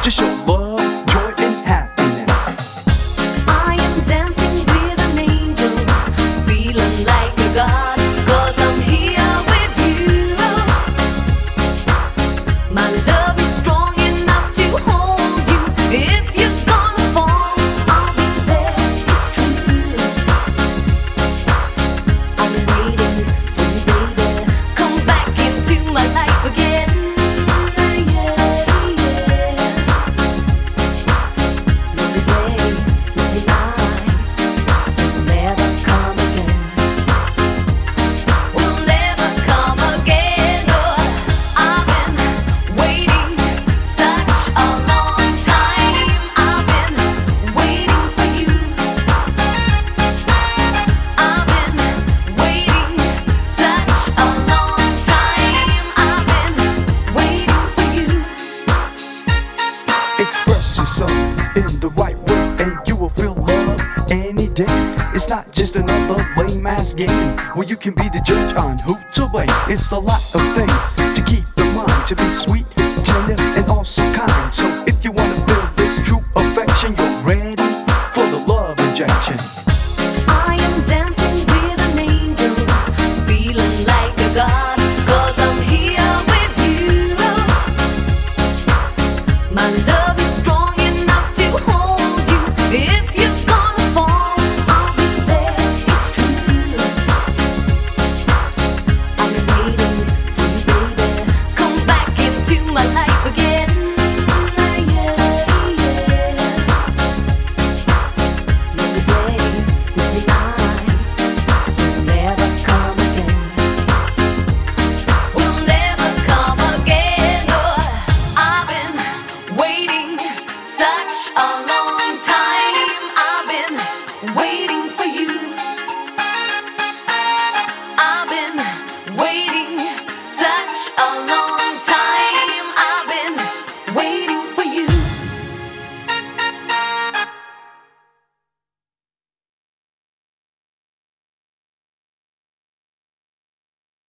to show love, joy, and happiness. I am dancing with an angel, feeling like a god, 'cause I'm here with you. My love is strong enough to hold you. If you're gonna fall, I'll be there, it's true. I've been waiting for you, baby. Come back into my life again. Lonely days, lonely nights will never come again. Will never come again. Oh, I've been waiting such a long time. I've been waiting for you. I've been waiting such a long time. I've been waiting for you. Express yourself in the right way, and you will feel love any day. It's not just another lame ass game where you can be the judge on who to blame. It's a lot of things to keep in mind, to be sweet, tender, and also kind. So if you wanna feel this true affection, you're ready for the love injection. I am dancing with an angel, feeling like a god, 'cause I'm here with you. My love is strong enough to hold you. If you're gonna fall, I'll be there, it's true. I've been waiting for you, baby. Come back into my life again. Lonely days, lonely nights will never come again. Will never come again. Oh, I've been waiting such a long time. I've been waiting.